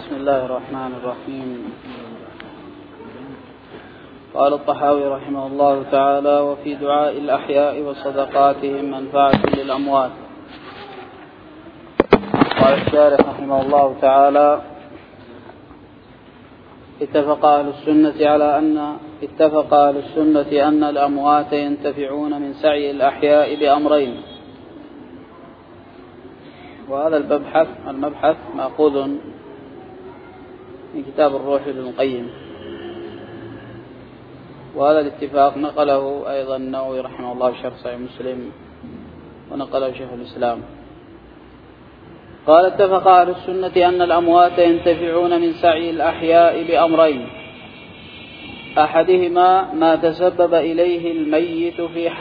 بسم الله الرحمن الرحيم. قال الطحاوي رحمه الله تعالى: وفي دعاء الأحياء وصدقاتهم منفعة للأموات. قال الشارح رحمه الله تعالى: اتفق أهل السنة أن الأموات ينتفعون من سعي الأحياء بأمرين. وهذا المبحث مأخوذ من كتاب الروح لابن القيم، وهذا الاتفاق نقله أيضا النووي رحمه الله في شرح صحيح مسلم، ونقله شيخ الإسلام. قال: اتفق أهل السنة أن الأموات ينتفعون من سعي الأحياء بأمرين: أحدهما ما تسبب إليه الميت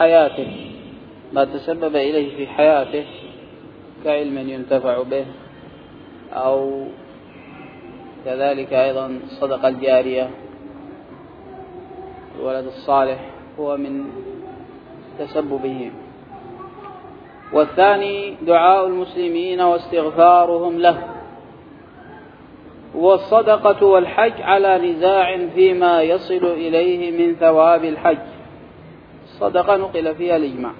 في حياته، كعلم ينتفع به، أو كذلك أيضا الصدقة الجارية، الولد الصالح هو من تسببه. والثاني دعاء المسلمين واستغفارهم له. والصدقة والحج على نزاع فيما يصل إليه من ثواب الحج. الصدقة نقل فيها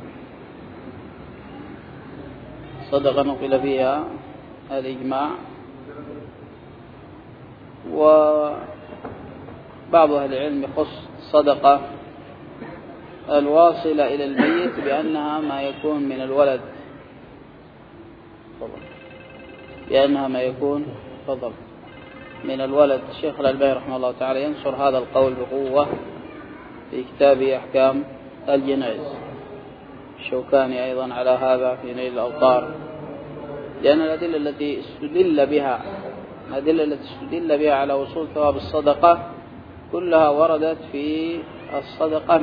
الإجماع، وبعض أهل العلم يخص الصدقة الواصلة إلى الميت بأنها ما يكون من الولد. الشيخ الألباني رحمه الله تعالى ينصر هذا القول بقوة في كتابه أحكام الجنائز. الشوكاني أيضا على هذا في نيل الأوطار، لأن الأدلة التي استدل بها على وصول ثواب الصدقة كلها وردت في الصدقة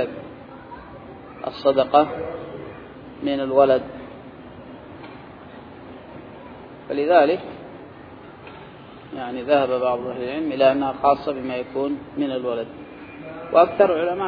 من الولد. فلذلك ذهب بعض أهل العلم إلى أنها خاصة بما يكون من الولد، وأكثر العلماء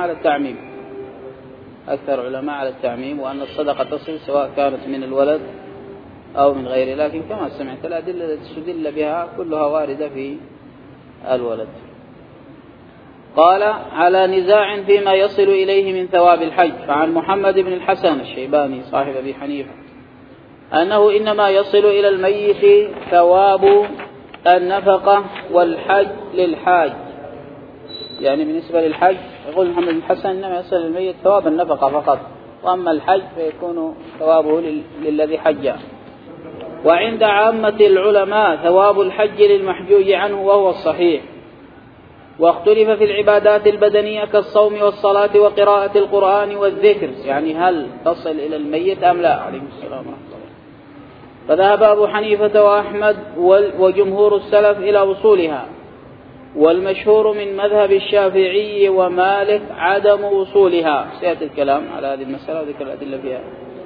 على التعميم، وأن الصدقة تصل سواء كانت من الولد أو من غيره. لكن كما سمعت الأدلة التي استدل بها كلها واردة في الولد. قال: على نزاع فيما يصل إليه من ثواب الحج. فعن محمد بن الحسن الشيباني صاحب أبي حنيفة أنه إنما يصل إلى الميت ثواب النفقة والحج للحاج. بالنسبة للحج يقول محمد بن الحسن إنما يصل إلى الميت ثواب النفقة فقط، وأما الحج فيكون ثوابه للذي حج. وعند عامة العلماء ثواب الحج للمحجوج عنه، وهو الصحيح. واختلف في العبادات البدنية كالصوم والصلاة وقراءة القرآن والذكر، هل تصل إلى الميت أم لا، عليه السلام ورحمة الله. فذهب أبو حنيفة وأحمد وجمهور السلف إلى وصولها، والمشهور من مذهب الشافعي ومالك عدم وصولها. سيأتي الكلام على هذه المسألة وذكر الأدلة فيها.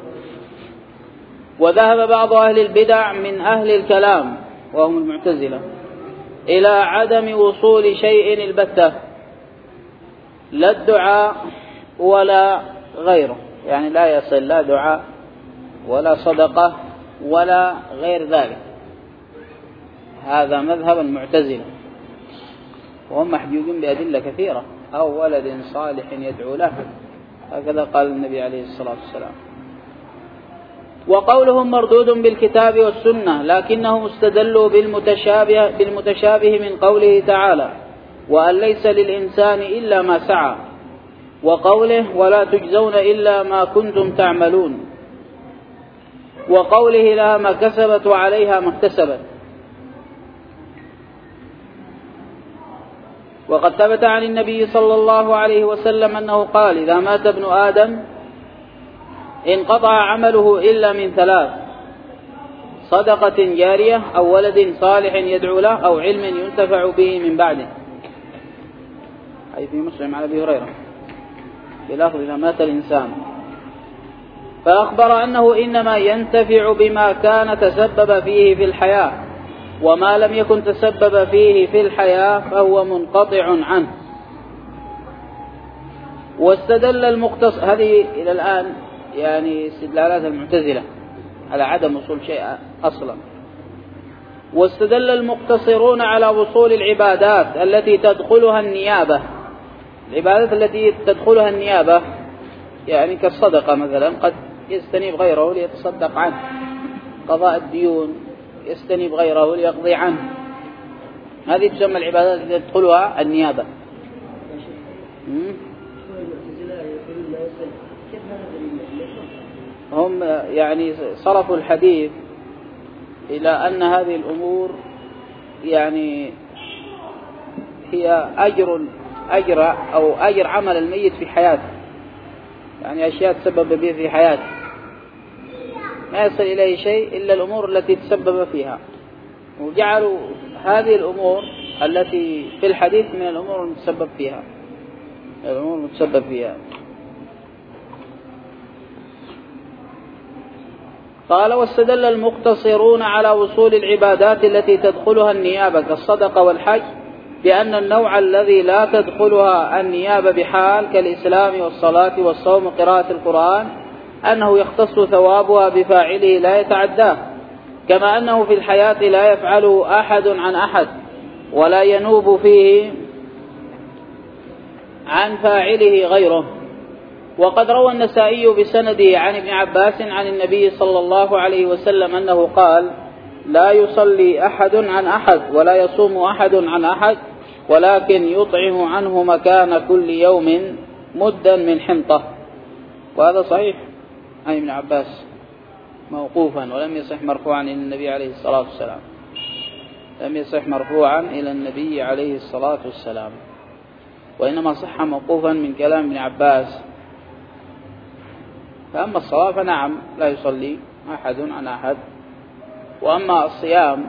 وذهب بعض أهل البدع من أهل الكلام وهم المعتزلة إلى عدم وصول شيء البتة، لا الدعاء ولا غيره، لا يصل لا دعاء ولا صدقة ولا غير ذلك. هذا مذهب المعتزلة، وهم محجوجون بأدلة كثيرة: أو ولد صالح يدعو له، هكذا قال النبي عليه الصلاة والسلام. وقولهم مردود بالكتاب والسنة، لكنهم استدلوا بالمتشابه من قوله تعالى: وأن ليس للإنسان إلا ما سعى، وقوله: ولا تجزون إلا ما كنتم تعملون، وقوله: لها ما كسبت وعليها ما اكتسبت. وقد ثبت عن النبي صلى الله عليه وسلم أنه قال: إذا مات ابن آدم انقطع عمله إلا من ثلاث: صدقة جارية، أو ولد صالح يدعو له، أو علم ينتفع به من بعده. أي في مسلم على أبي هريرة بلفظ: إذا مات الإنسان. فأخبر أنه إنما ينتفع بما كان تسبب فيه في الحياة، وما لم يكن تسبب فيه في الحياة فهو منقطع عنه. واستدل المختص هذه إلى الآن استدلالات المعتزلة على عدم وصول شيء أصلا. واستدل المقتصرون على وصول العبادات التي تدخلها النيابة. العبادات التي تدخلها النيابة يعني كالصدقة مثلا، قد يستنيب غيره ليتصدق عنه، قضاء الديون يستنيب غيره ليقضي عنه، هذه تسمى العبادات التي تدخلها النيابة. هم يعني صرفوا الحديث إلى أن هذه الأمور يعني هي أجر عمل الميت في حياته، يعني أشياء تسبب به في حياته، ما يصل إليه شيء إلا الأمور التي تسبب فيها، وجعلوا هذه الأمور التي في الحديث من الأمور المتسبب فيها. قال واستدل المقتصرون على وصول العبادات التي تدخلها النيابة كالصدقة والحج بأن النوع الذي لا تدخلها النيابة بحال كالإسلام والصلاة والصوم وقراءة القرآن أنه يختص ثوابها بفاعله لا يتعداه، كما أنه في الحياة لا يفعله أحد عن أحد ولا ينوب فيه عن فاعله غيره. وقد روى النسائي بسنده عن ابن عباس عن النبي صلى الله عليه وسلم أنه قال لا يصلي أحد عن أحد ولا يصوم أحد عن أحد ولكن يطعم عنه مكان كل يوم مدا من حنطة. وهذا صحيح عن ابن عباس موقوفا، ولم يصح مرفوعا إلى النبي عليه الصلاة والسلام، لم يصح مرفوعا إلى النبي عليه الصلاة والسلام، وإنما صح موقوفا من كلام ابن عباس. فأما الصلاة فنعم لا يصلي أحد عن أحد، وأما الصيام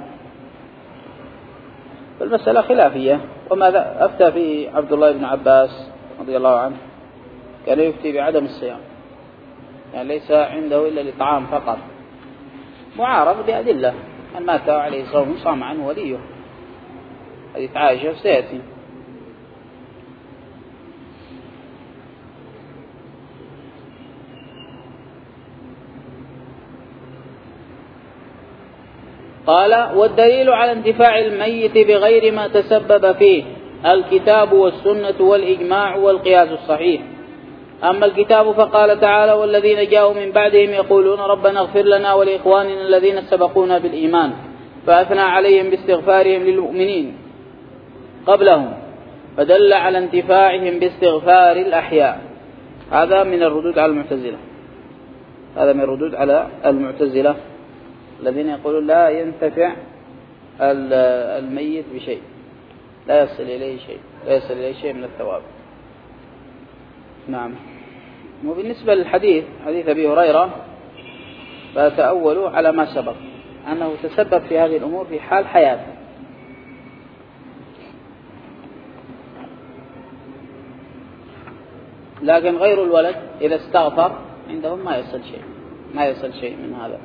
فالمسألة خلافية، وما أفتى فيه عبد الله بن عباس رضي الله عنه كان يفتي بعدم الصيام، يعني ليس عنده إلا لطعام فقط، معارض بأدلة، من مات عليه صوم صام عنه وليه، حديث عائشة سيأتي. قال والدليل على انتفاع الميت بغير ما تسبب فيه الكتاب والسنة والإجماع والقياس الصحيح. أما الكتاب فقال تعالى والذين جاءوا من بعدهم يقولون ربنا اغفر لنا ولإخواننا الذين سبقونا بالإيمان، فأثنى عليهم باستغفارهم للمؤمنين قبلهم، فدل على انتفاعهم باستغفار الأحياء. هذا من الردود على المعتزلة، هذا من الردود على المعتزلة الذين يقولون لا ينتفع الميت بشيء، لا يصل إليه شيء من الثواب. نعم. وبالنسبة للحديث حديث أبي هريرة فتأولوا على ما سبق أنه تسبب في هذه الأمور في حال حياته، لكن غير الولد إذا استغفر عندهم ما يصل شيء من هذا.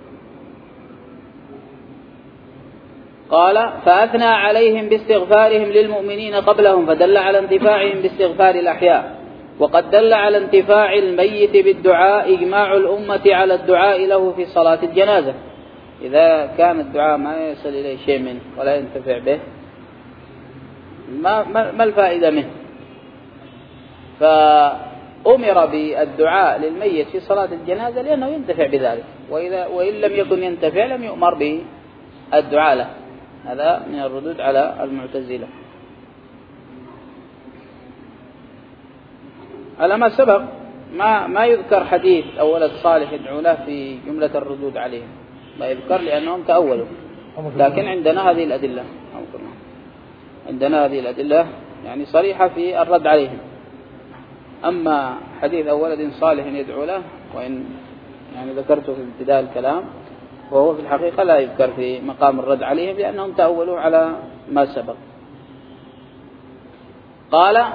قال فأثنى عليهم باستغفارهم للمؤمنين قبلهم، فدل على انتفاعهم باستغفار الأحياء. وقد دل على انتفاع الميت بالدعاء إجماع الأمة على الدعاء له في صلاة الجنازة، إذا كان الدعاء ما يصل إليه شيء منه ولا ينتفع به ما الفائدة منه؟ فأمر بالدعاء للميت في صلاة الجنازة لأنه ينتفع بذلك، وإن لم يكن ينتفع لم يؤمر به الدعاء له. هذا من الردود على المعتزلة. على ما سبق ما يذكر حديث أو ولد صالح يدعو له في جملة الردود عليهم، ما يذكر لأنهم تأولوا، لكن عندنا هذه الأدلة يعني صريحة في الرد عليهم. أما حديث أو ولد صالح يدعو له، وإن يعني ذكرته في ابتداء الكلام، وهو في الحقيقة لا يذكر في مقام الرد عليهم لأنهم تأولوا على ما سبق. قال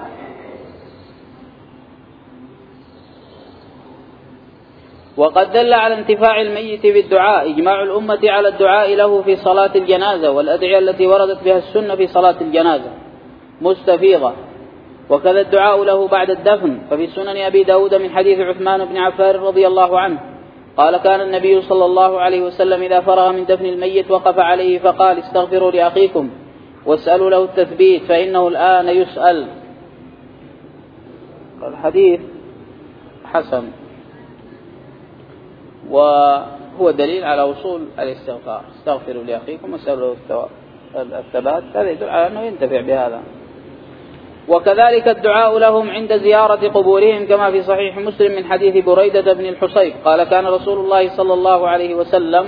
وقد دل على انتفاع الميت بالدعاء إجماع الأمة على الدعاء له في صلاة الجنازة والأدعية التي وردت بها السنة في صلاة الجنازة مستفيضة، وكذا الدعاء له بعد الدفن، ففي سنن أبي داود من حديث عثمان بن عفان رضي الله عنه قال كان النبي صلى الله عليه وسلم إذا فرغ من دفن الميت وقف عليه فقال استغفروا لأخيكم واسألوا له التثبيت فإنه الآن يسأل. الحديث حسن وهو دليل على وصول الاستغفار، استغفروا لأخيكم واسألوا له الثبات، هذا يدل على أنه ينتفع بهذا. وكذلك الدعاء لهم عند زيارة قبورهم كما في صحيح مسلم من حديث بريدة بن الحصيب قال كان رسول الله صلى الله عليه وسلم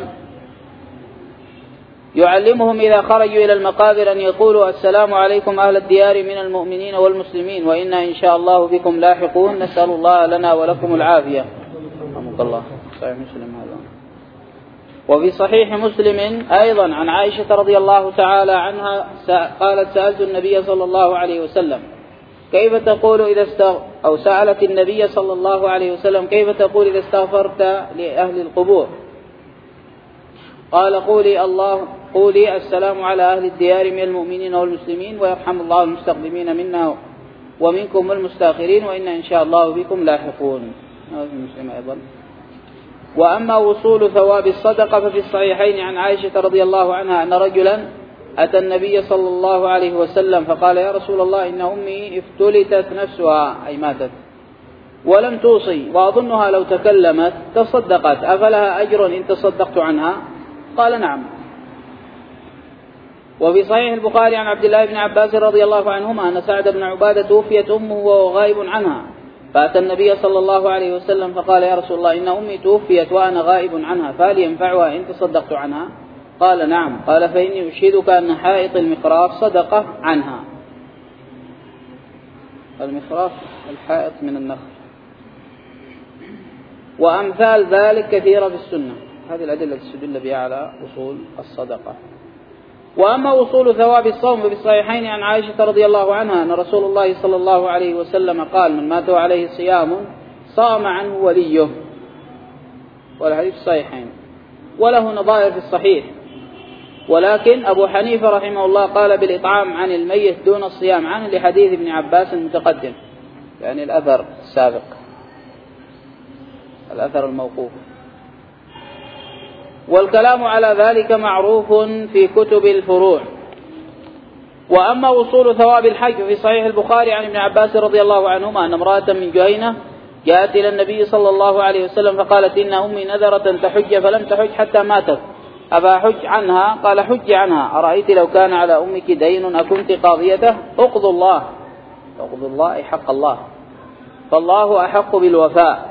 يعلمهم إذا خرجوا إلى المقابر أن يقولوا السلام عليكم أهل الديار من المؤمنين والمسلمين وإنا إن شاء الله بكم لاحقون نسأل الله لنا ولكم العافية. رحمك الله. صحيح مسلم هذا. وفي صحيح مسلم أيضا عن عائشة رضي الله تعالى عنها قالت سألت النبي صلى الله عليه وسلم كيف تقول إذا سألت النبي صلى الله عليه وسلم كيف تقول إذا استغفرت لأهل القبور؟ قال قولي السلام على أهل الديار من المؤمنين والمسلمين ويرحم الله المستقدمين منا ومنكم والمستاخرين وإنا إن شاء الله بكم لاحقون. هذا في مسلم أيضا. وأما وصول ثواب الصدقة ففي الصحيحين عن عائشة رضي الله عنها أن رجلا أتى النبي صلى الله عليه وسلم فقال يا رسول الله إن أمي افتلتت نفسها أي ماتت ولم توصي وأظنها لو تكلمت تصدقت أفلها أجر إن تصدقت عنها؟ قال نعم. وفي صحيح البخاري عن عبد الله بن عباس رضي الله عنهما أن سعد بن عبادة توفيت أمه وهو غائب عنها فأتى النبي صلى الله عليه وسلم فقال يا رسول الله إن أمي توفيت وأنا غائب عنها فهل ينفعها إن تصدقت عنها؟ قال نعم. قال فإني أشهدك أن حائط المخراف صدقة عنها. المخراف الحائط من النخل. وأمثال ذلك كثيرة في السنة. هذه الأدلة تدل بها على وصول الصدقة. وأما وصول ثواب الصوم في الصحيحين عن عائشة رضي الله عنها أن رسول الله صلى الله عليه وسلم قال من مات عليه صيام صام عنه وليه، والحديث الصحيحين وله نظائر في الصحيح. ولكن أبو حنيفة رحمه الله قال بالإطعام عن الميت دون الصيام عنه لحديث ابن عباس المتقدم، يعني الأثر السابق، الأثر الموقوف. والكلام على ذلك معروف في كتب الفروع. وأما وصول ثواب الحج في صحيح البخاري عن ابن عباس رضي الله عنهما أن امرأة من جهينة جاءت إلى النبي صلى الله عليه وسلم فقالت إن أمي نذرت أن تحج فلم تحج حتى ماتت أفأحج عنها؟ قال حج عنها. أرأيت لو كان على أمك دين أكنت قاضيته؟ اقضوا الله حق الله فالله أحق بالوفاء.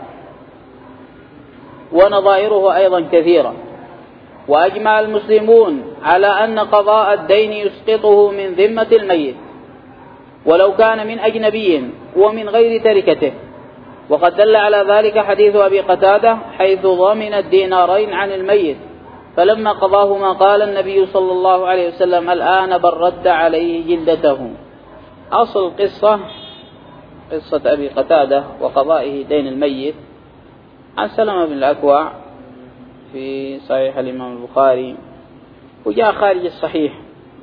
ونظائره أيضا كثيرة. وأجمع المسلمون على أن قضاء الدين يسقطه من ذمة الميت ولو كان من أجنبي ومن غير تركته. وقد دل على ذلك حديث أبي قتادة حيث ضمن الدينارين عن الميت فلما قضاهما قال النبي صلى الله عليه وسلم الآن بل رد عليه جلدته. أصل قصة أبي قتادة وقضائه دين الميت عن سلمة بن الأكوع في صحيح الإمام البخاري، وجاء خارج الصحيح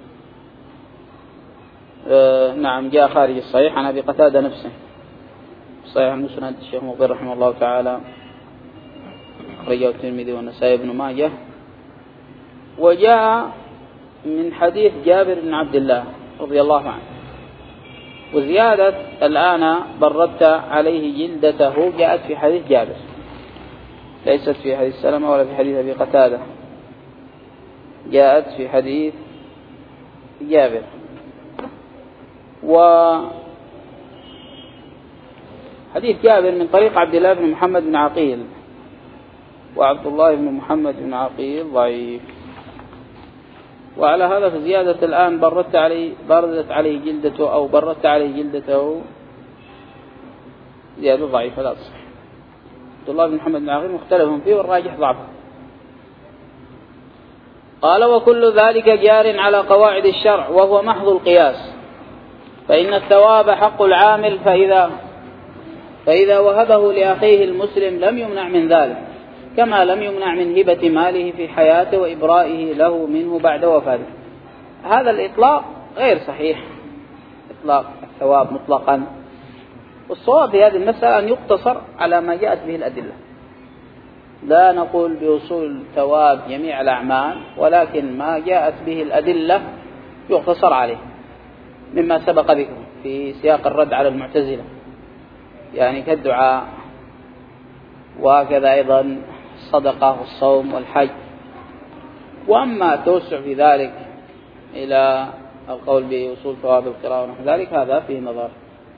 جاء خارج الصحيح عن أبي قتادة نفسه صحيح المسند الشيخ مقبل رحمه الله تعالى أخرجه الترمذي والنسائي بن ماجه. وجاء من حديث جابر بن عبد الله رضي الله عنه. وزيادة الآن بردت عليه جلدته جاءت في حديث جابر ليست في حديث سلمة ولا في حديث أبي قتادة، جاءت في حديث جابر. وحديث جابر من طريق عبد الله بن محمد بن عقيل، وعبد الله بن محمد بن عقيل ضعيف. وعلى هذا فزيادة الآن بردت عليه جلدته أو بردت عليه جلدته زيادة ضعيفة لا تصح. عبد الله بن محمد بن عقيل مختلف فيه والراجح ضعفه. قال وكل ذلك جار على قواعد الشرع وهو محض القياس، فإن الثواب حق العامل فإذا وهبه لأخيه المسلم لم يمنع من ذلك كما لم يمنع من هبة ماله في حياته وإبرائه له منه بعد وفاته. هذا الإطلاق غير صحيح، إطلاق الثواب مطلقا. والصواب في هذه المسألة أن يقتصر على ما جاءت به الأدلة، لا نقول بوصول ثواب جميع الأعمال، ولكن ما جاءت به الأدلة يقتصر عليه مما سبق ذكره في سياق الرد على المعتزلة، يعني كالدعاء، وكذا أيضا الصدقة والصوم والحج. وأما التوسع في ذلك إلى القول بوصول ثواب القراءة ونحو ذلك هذا فيه نظر.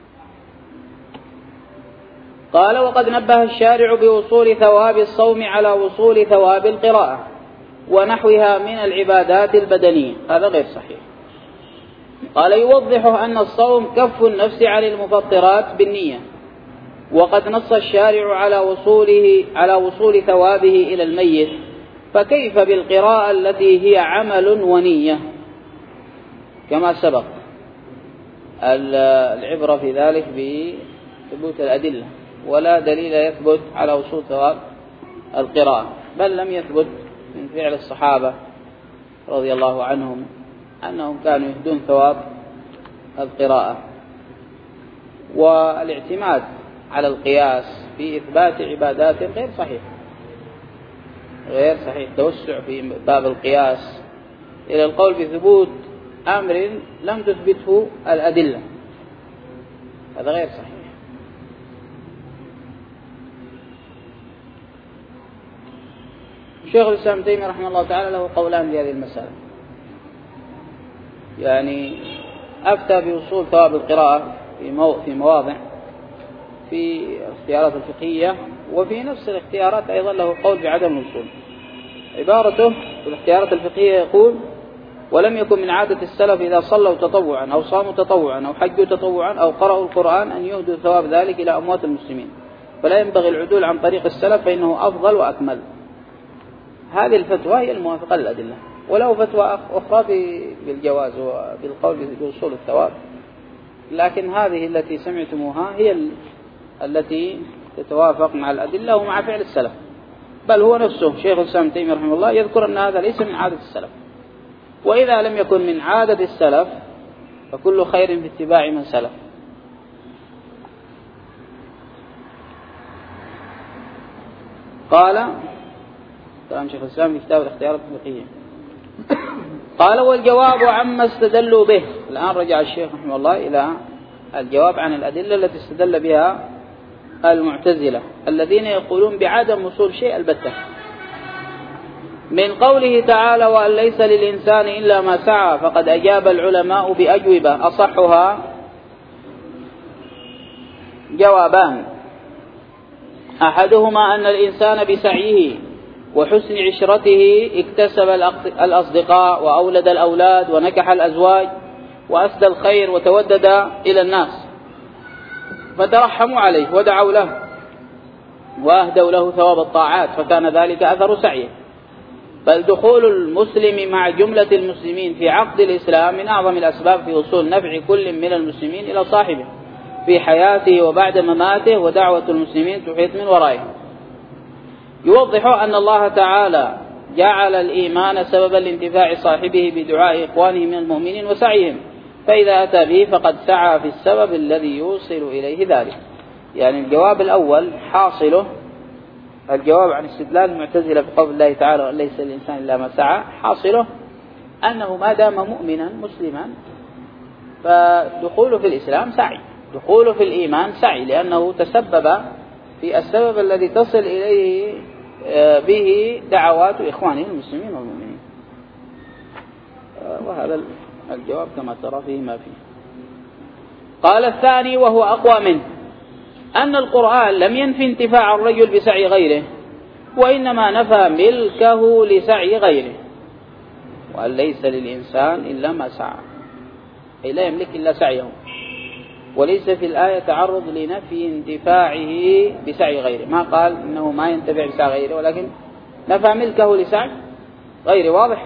قال: وقد نبه الشارع بوصول ثواب الصوم على وصول ثواب القراءة ونحوها من العبادات البدنية. هذا غير صحيح. قال: يوضح أن الصوم كف النفس عن المفطرات بالنية، وقد نص الشارع على وصول ثوابه إلى الميت، فكيف بالقراءة التي هي عمل ونية كما سبق. العبرة في ذلك بثبوت الأدلة، ولا دليل يثبت على وصول ثواب القراءة، بل لم يثبت من فعل الصحابة رضي الله عنهم أنهم كانوا يهدون ثواب القراءة. والاعتماد على القياس في إثبات عبادات غير صحيح، توسع في باب القياس إلى القول بثبوت أمر لم تثبته الأدلة، هذا غير صحيح. شيخ الإسلام ابن تيمية رحمه الله تعالى له قولان في هذه المسألة، يعني أفتى بوصول ثواب القراءة في مواضع في الاختيارات الفقهية، وفي نفس الاختيارات أيضا له قول بعدم الوصول. عبارته في الاختيارات الفقهية يقول: ولم يكن من عادة السلف إذا صلوا تطوعا أو صاموا تطوعا أو حجوا تطوعا أو قرأوا القرآن أن يهدوا ثواب ذلك إلى أموات المسلمين، فلا ينبغي العدول عن طريق السلف فإنه أفضل وأكمل. هذه الفتوى هي الموافقة للأدلة، وله فتوى أخرى بالجواز وبالقول بوصول الثواب، لكن هذه التي سمعتموها هي التي تتوافق مع الأدلة ومع فعل السلف. بل هو نفسه شيخ الإسلام ابن تيمية رحمه الله يذكر أن هذا ليس من عادة السلف، وإذا لم يكن من عادة السلف فكل خير في اتباع من سلف. قال كلام شيخ الإسلام في كتاب الاختيارات الفقهية. قال: والجواب عما استدلوا به. الآن رجع الشيخ رحمه الله إلى الجواب عن الأدلة التي استدل بها المعتزلة الذين يقولون بعدم وصول شيء البتة، من قوله تعالى: وأن ليس للإنسان إلا ما سعى، فقد أجاب العلماء بأجوبة أصحها جوابان: أحدهما أن الإنسان بسعيه وحسن عشرته اكتسب الأصدقاء وأولد الأولاد ونكح الأزواج وأسدى الخير وتودد إلى الناس، فترحموا عليه ودعوا له وأهدوا له ثواب الطاعات، فكان ذلك أثر سعيه. بل دخول المسلم مع جملة المسلمين في عقد الإسلام من أعظم الأسباب في وصول نفع كل من المسلمين إلى صاحبه في حياته وبعد مماته، ودعوة المسلمين تحيط من ورائه. يوضح أن الله تعالى جعل الإيمان سببا لانتفاع صاحبه بدعاء إخوانه من المؤمنين وسعيهم، فإذا أتى به فقد سعى في السبب الذي يوصل إليه ذلك. يعني الجواب الأول حاصله الجواب عن استدلال المعتزلة بقول الله تعالى: وأن ليس للإنسان إلا ما سعى، حاصله أنه ما دام مؤمنا مسلما فدخوله في الإسلام سعي، دخوله في الإيمان سعي، لأنه تسبب في السبب الذي تصل إليه به دعوات إخوانه المسلمين والمؤمنين. وهذا الجواب كما ترى فيه ما فيه. قال: الثاني وهو أقوى منه أن القرآن لم ينفي انتفاع الرجل بسعي غيره، وإنما نفى ملكه لسعي غيره. وأن ليس للإنسان إلا ما سعى، أي لا يملك إلا سعيه، وليس في الآية تعرض لنفي انتفاعه بسعي غيره، ما قال إنه ما ينتفع بسعي غيره، ولكن نفى ملكه لسعي غيره. واضح؟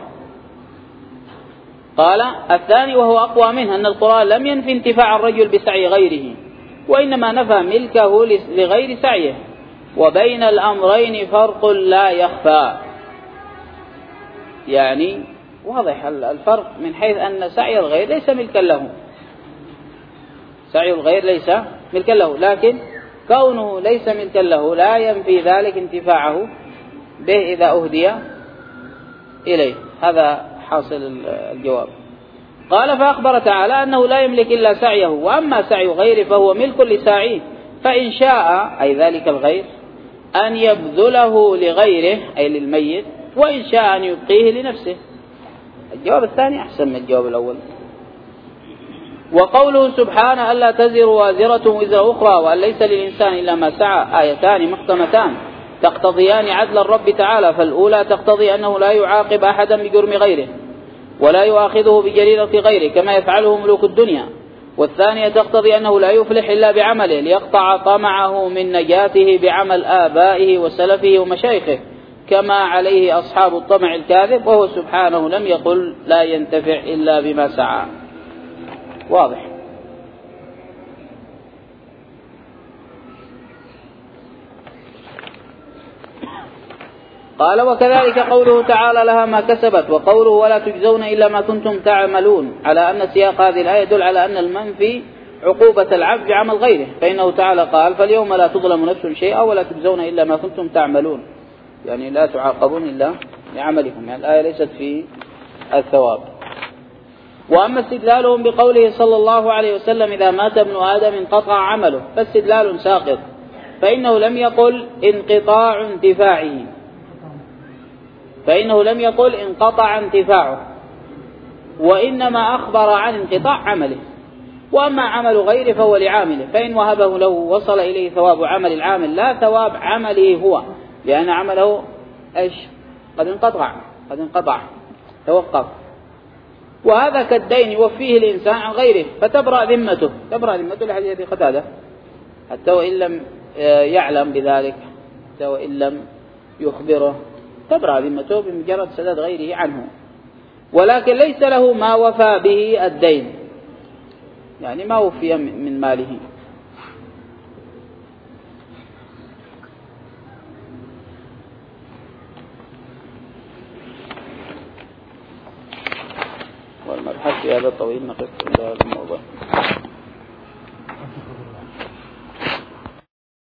قال: الثاني وهو أقوى منه أن القرآن لم ينفي انتفاع الرجل بسعي غيره، وإنما نفى ملكه لغير سعيه، وبين الأمرين فرق لا يخفى. يعني واضح الفرق من حيث أن سعي الغير ليس ملكا له، سعي الغير ليس ملكا له، لكن كونه ليس ملكا له لا ينفي ذلك انتفاعه به إذا أهدي إليه. هذا حاصل الجواب. قال فأخبر تعالى أنه لا يملك إلا سعيه، وأما سعي غيره فهو ملك لساعيه، فإن شاء أي ذلك الغير أن يبذله لغيره أي للميت، وإن شاء أن يبقيه لنفسه. الجواب الثاني أحسن من الجواب الأول. وقوله سبحانه ألا تزر وازرة وزر أخرى وأن ليس للإنسان إلا ما سعى آيتان محكمتان تقتضيان عدل الرب تعالى. فالأولى تقتضي أنه لا يعاقب أحدا بجرم غيره ولا يؤاخذه بجريرة غيره كما يفعله ملوك الدنيا. والثانية تقتضي أنه لا يفلح إلا بعمله ليقطع طمعه من نجاته بعمل آبائه وسلفه ومشايخه كما عليه أصحاب الطمع الكاذب، وهو سبحانه لم يقل لا ينتفع إلا بما سعى. واضح. قال وكذلك قوله تعالى لها ما كسبت، وقوله ولا تجزون إلا ما كنتم تعملون، على أن سياق هذه الآية يدل على أن المنفي عقوبة العبد بعمل غيره، فإنه تعالى قال فاليوم لا تظلم نفس شيئا ولا تجزون إلا ما كنتم تعملون، يعني لا تعاقبون إلا بعملكم، يعني الآية ليست في الثواب. وأما استدلالهم بقوله صلى الله عليه وسلم إذا مات ابن آدم انقطع عمله فاستدلال ساقط، فإنه لم يقل انقطاع انتفاعه، فإنه لم يقل انقطع انتفاعه، وإنما أخبر عن انقطاع عمله. وأما عمل غيره فهو لعامله، فإن وهبه له وصل إليه ثواب عمل العامل لا ثواب عمله هو، لأن عمله قد انقطع توقف. وهذا كالدين يوفيه الإنسان عن غيره فتبرأ ذمته لحديث قتادة حتى وإن لم يعلم بذلك، حتى وإن لم يخبره تبرأ ذمته بمجرد سداد غيره عنه، ولكن ليس له ما وفى به الدين، يعني ما وفي من ماله. والمبحث في هذا الطويل نقف إلى هذا الموضوع.